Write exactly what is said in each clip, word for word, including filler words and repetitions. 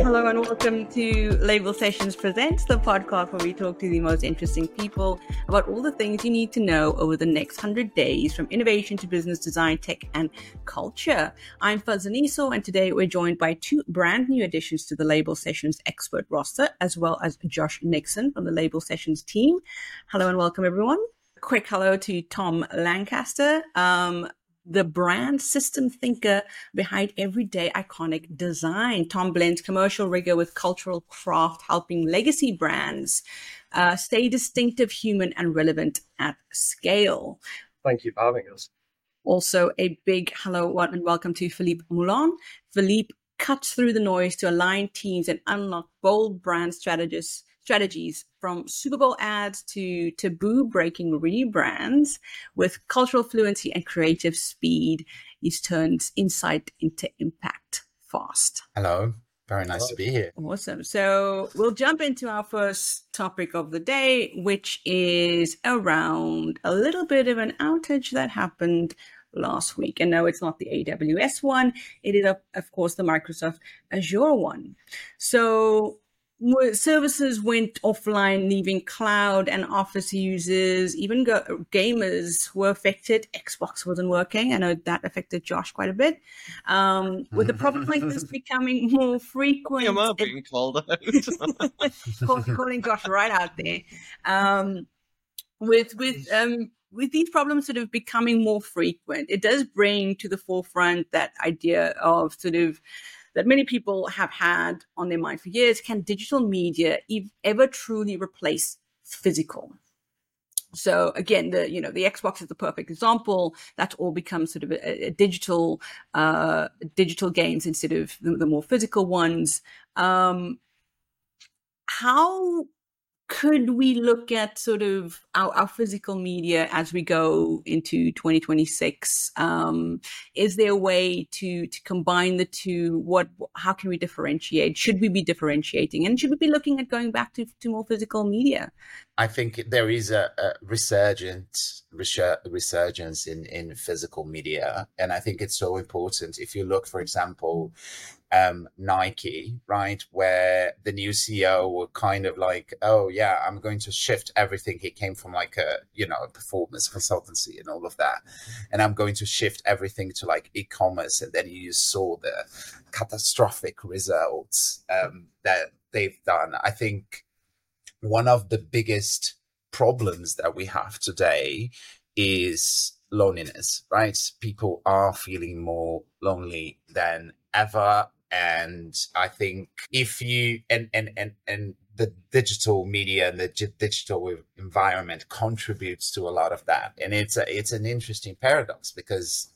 Hello and welcome to Label Sessions Presents, the podcast where we talk to the most interesting people about all the things you need to know over the next one hundred days, from innovation to business, design, tech, and culture. I'm Faz Aniso, and today we're joined by two brand new additions to the Label Sessions expert roster, as well as Josh Nixon from the Label Sessions team. Hello and welcome, everyone. Quick hello to Tom Lancaster, um, the brand system thinker behind everyday iconic design. Tom blends commercial rigor with cultural craft, helping legacy brands uh, stay distinctive, human, and relevant at scale. Thank you for having us. Also, a big hello and welcome to Philippe Moulin. Philippe cuts through the noise to align teams and unlock bold brand strategies strategies from Super Bowl ads to taboo-breaking rebrands. With cultural fluency and creative speed, he turns insight into impact fast. Hello. Very nice to be here. Awesome. So we'll jump into our first topic of the day, which is around a little bit of an outage that happened last week. And no, it's not the A W S one. It is, of course, the Microsoft Azure one. So services went offline, leaving cloud and office users, even go- gamers were affected. Xbox wasn't working. I know that affected Josh quite a bit. Um, with the problem like this becoming more frequent. Am I being called out? Call, calling Josh right out there. Um, with with um, with these problems sort of becoming more frequent, it does bring to the forefront that idea of sort of that many people have had on their mind for years. Can digital media ever truly replace physical? So again, the you know the Xbox is the perfect example. That's all becomes sort of a, a digital uh, digital games instead of the, the more physical ones. Um, how could we look at sort of our, our physical media as we go into twenty twenty-six? Um, is there a way to to combine the two? What? How can we differentiate? Should we be differentiating? And should we be looking at going back to, to more physical media? I think there is a, a resurgent resurgence in, in physical media. And I think it's so important. If you look, for example, um, Nike, right, where the new C E O were kind of like, oh, yeah, I'm going to shift everything. He came from like a, you know, a performance consultancy and all of that. And I'm going to shift everything to like e-commerce. And then you saw the catastrophic results um, that they've done. I think one of the biggest problems that we have today is loneliness, right? People are feeling more lonely than ever. And I think if you, and, and, and, and the digital media and the g- digital environment contributes to a lot of that. And it's a, it's an interesting paradox because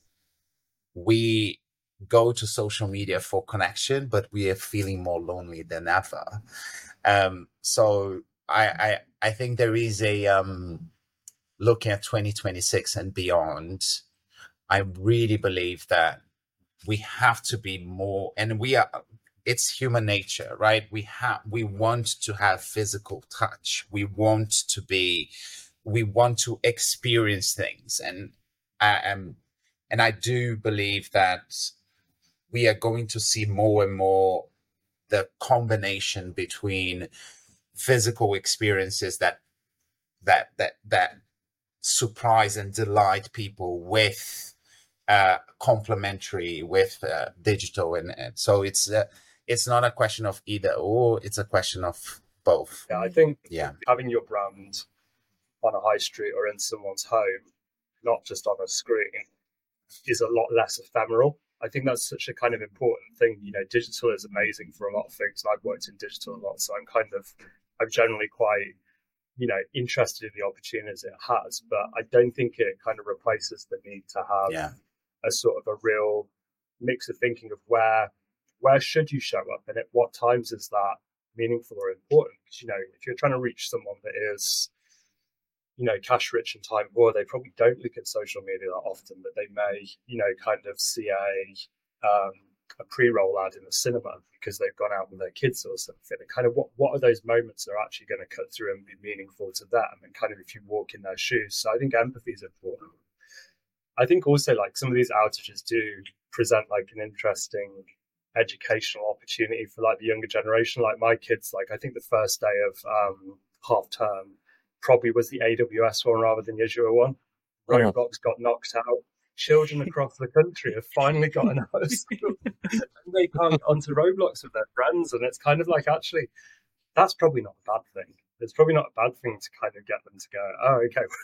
we go to social media for connection, but we are feeling more lonely than ever. Um, so I, I, I think there is a, um, looking at twenty twenty-six and beyond, I really believe that we have to be more, and we are, it's human nature, right? We have, we want to have physical touch. We want to be, we want to experience things. And I am, and I do believe that we are going to see more and more the combination between physical experiences that that that that surprise and delight people with uh complementary with uh, digital, and, and so it's uh, it's not a question of either or, it's a question of both. Yeah, I think yeah having your brand on a high street or in someone's home, not just on a screen, is a lot less ephemeral. I think that's such a kind of important thing. You know, digital is amazing for a lot of things, and I've worked in digital a lot, so I'm kind of, I'm generally quite, you know, interested in the opportunities it has, but I don't think it kind of replaces the need to have yeah a sort of a real mix of thinking of where, where should you show up and at what times is that meaningful or important? Because, you know, if you're trying to reach someone that is, you know, cash rich and time poor, they probably don't look at social media that often, but they may, you know, kind of see a um, a pre-roll ad in the cinema because they've gone out with their kids or something. And kind of what, what are those moments that are actually going to cut through and be meaningful to them? And kind of if you walk in their shoes. So I think empathy is important. I think also like some of these outages do present like an interesting educational opportunity for like the younger generation. Like my kids, like I think the first day of um, half term probably was the A W S one rather than the Azure one. Roblox got knocked out. Children across the country have finally gotten out of school and they can't get onto Roblox with their friends. And it's kind of like, actually, that's probably not a bad thing. It's probably not a bad thing to kind of get them to go, oh,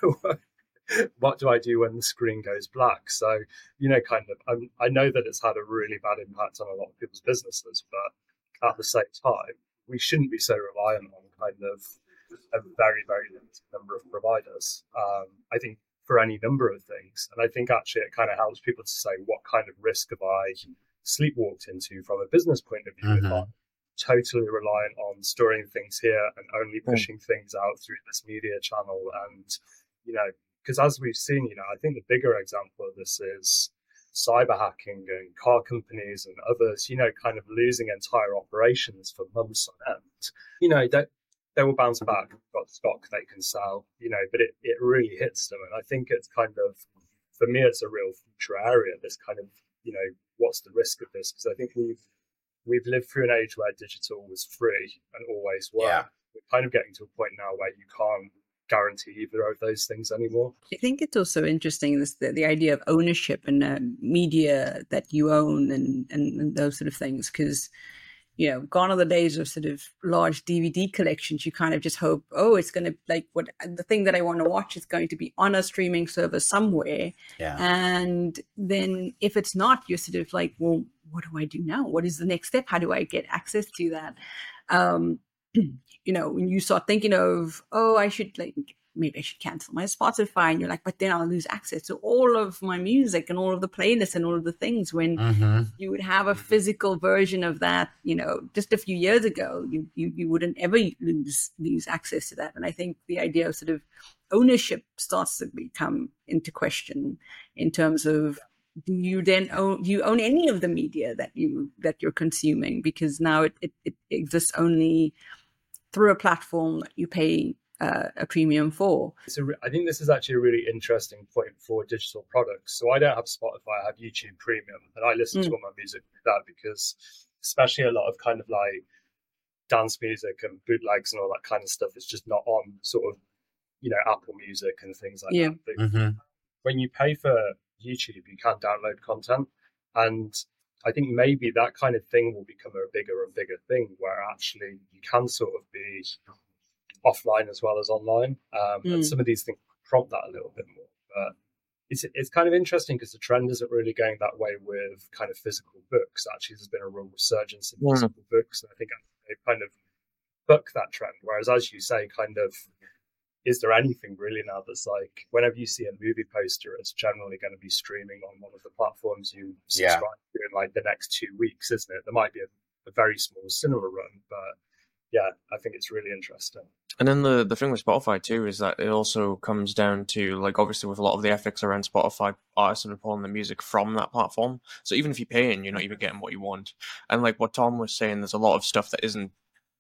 okay, what do I do when the screen goes black? So, you know, kind of, I'm, I know that it's had a really bad impact on a lot of people's businesses, but at the same time, we shouldn't be so reliant on kind of a very, very limited number of providers. Um, I think for any number of things. And I think actually it kind of helps people to say, what kind of risk have I sleepwalked into from a business point of view? Mm-hmm. If I'm totally reliant on storing things here and only pushing mm. things out through this media channel. And, you know, because as we've seen, you know, I think the bigger example of this is cyber hacking and car companies and others, you know, kind of losing entire operations for months on end. You know, that they will bounce back, got stock they can sell, you know, but it, it really hits them. And I think it's kind of, for me, it's a real future area, this kind of, you know, what's the risk of this? Because I think we've, we've lived through an age where digital was free and always were. Yeah. We're kind of getting to a point now where you can't guarantee either of those things anymore. I think it's also interesting, this the, the idea of ownership and uh, media that you own and, and, and those sort of things, because, you know, gone are the days of sort of large D V D collections. You kind of just hope, oh, it's going to, like, what the thing that I want to watch is going to be on a streaming server somewhere. Yeah. And then if it's not, you're sort of like, well, what do I do now? What is the next step? How do I get access to that? Um, you know, when you start thinking of, oh, I should, like, maybe I should cancel my Spotify, and you're like, but then I'll lose access to all of my music and all of the playlists and all of the things, when mm-hmm. you would have a physical version of that, you know, just a few years ago, you, you, you wouldn't ever lose, lose access to that. And I think the idea of sort of ownership starts to become into question in terms of, do you then own, do you own any of the media that you, that you're consuming? Because now it, it, it exists only through a platform that you pay Uh, a premium for. So I think this is actually a really interesting point for digital products. So I don't have Spotify, I have YouTube Premium, and I listen mm. to all my music with that, because especially a lot of kind of like dance music and bootlegs and all that kind of stuff is just not on sort of, you know, Apple Music and things like yeah. that. But mm-hmm. when you pay for YouTube, you can download content. And I think maybe that kind of thing will become a bigger and bigger thing, where actually you can sort of be offline as well as online. Um, mm. And some of these things prompt that a little bit more. But it's it's kind of interesting because the trend isn't really going that way with kind of physical books. Actually, there's been a real resurgence in mm. physical books. And I think they've kind of bucked that trend. Whereas, as you say, kind of, is there anything really now that's like, whenever you see a movie poster, it's generally going to be streaming on one of the platforms you subscribe yeah. to in like the next two weeks, isn't it? There might be a, a very small cinema run, but yeah, I think it's really interesting. And then the, the thing with Spotify too is that it also comes down to, like, obviously with a lot of the ethics around Spotify, artists are pulling the music from that platform. So even if you pay in, you're not even getting what you want. And like what Tom was saying, there's a lot of stuff that isn't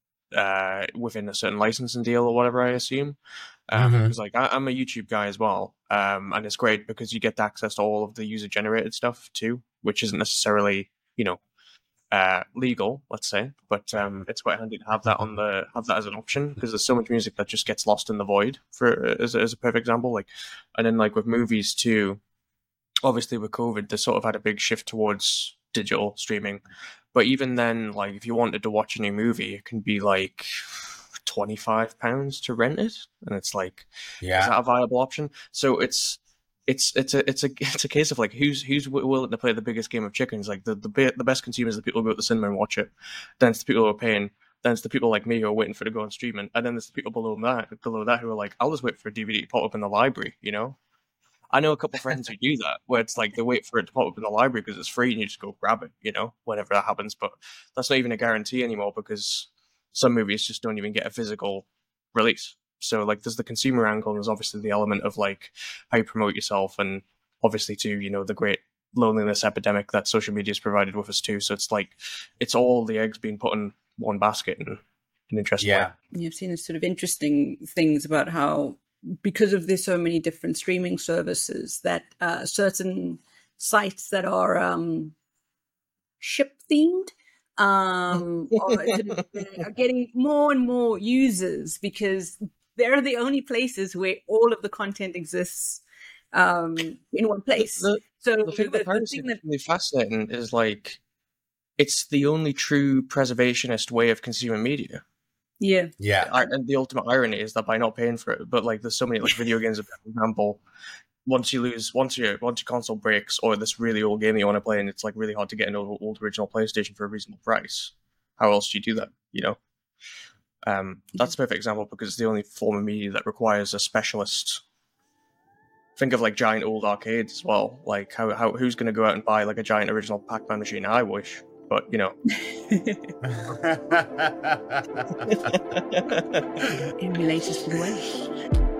uh, within a certain licensing deal or whatever, I assume. Um, mm-hmm. Because like I, I'm a YouTube guy as well, um, and it's great because you get access to all of the user generated stuff too, which isn't necessarily, you know, Uh, legal, let's say, but um, it's quite handy to have that on the have that as an option, because there's so much music that just gets lost in the void. For as, as a perfect example, like, and then like with movies too, obviously with COVID, they sort of had a big shift towards digital streaming. But even then, like if you wanted to watch a new movie, it can be like twenty-five pounds to rent it, and it's like, yeah, is that a viable option? So it's. It's it's a it's a it's a case of like who's who's willing to play the biggest game of chickens. Like the the the best consumers are the people who go to the cinema and watch it. Then it's the people who are paying. Then it's the people like me who are waiting for it to go on streaming. And then there's the people below that below that who are like, I'll just wait for a D V D to pop up in the library. You know, I know a couple of friends who do that, where it's like they wait for it to pop up in the library because it's free and you just go grab it. You know, whenever that happens. But that's not even a guarantee anymore, because some movies just don't even get a physical release. So like there's the consumer angle, and there's obviously the element of like how you promote yourself, and obviously too, you know, the great loneliness epidemic that social media has provided with us too. So it's like it's all the eggs being put in one basket in an interesting yeah. way. You've seen sort of interesting things about how, because of there's so many different streaming services, that uh, certain sites that are um, ship themed, um, or sort of, uh, are getting more and more users because they're the only places where all of the content exists um, in one place. The, so the thing the, about piracy the thing that's that really fascinating is like it's the only true preservationist way of consuming media. yeah Yeah. I, and the ultimate irony is that by not paying for it, but like there's so many like video games, for example, once you lose, once your once your console breaks, or this really old game that you want to play, and it's like really hard to get an old, old original PlayStation for a reasonable price. How else do you do that? You know, um, that's a perfect example because it's the only form of media that requires a specialist. Think of like giant old arcades as well. Like how how who's going to go out and buy like a giant original Pac-Man machine? I wish, but you know. Emulators for the way.